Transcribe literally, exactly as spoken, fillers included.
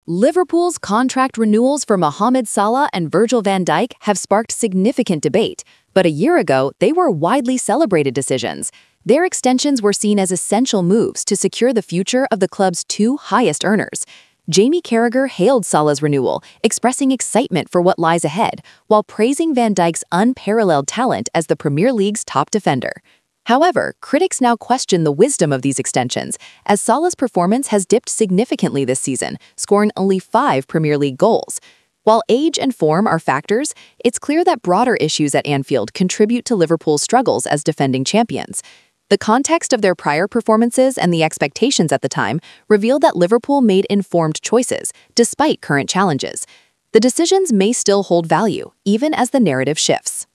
Liverpool's contract renewals for Mohamed Salah and Virgil van Dijk have sparked significant debate, but a year ago, they were widely celebrated decisions. Their extensions were seen as essential moves to secure the future of the club's two highest earners. Jamie Carragher hailed Salah's renewal, expressing excitement for what lies ahead, while praising Van Dijk's unparalleled talent as the Premier League's top defender. However, critics now question the wisdom of these extensions, as Salah's performance has dipped significantly this season, scoring only five Premier League goals. While age and form are factors, it's clear that broader issues at Anfield contribute to Liverpool's struggles as defending champions. The context of their prior performances and the expectations at the time reveal that Liverpool made informed choices, despite current challenges. The decisions may still hold value, even as the narrative shifts.